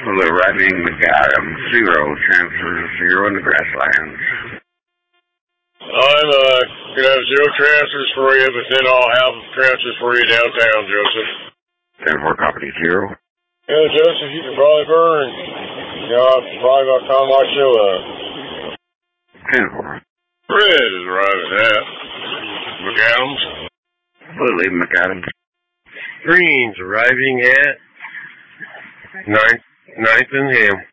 Well, arriving McAdam, 0, transfer 0 in the grasslands. I'm gonna have 0 transfers for you, but then I'll have transfers for you downtown, Joseph. 10-4, copy 0. Yeah, Joseph, you can probably burn. You know, probably about time I show up. 10-4. Red is arriving at McAdams. We'll leave McAdams. Green's arriving at 9th and Ham.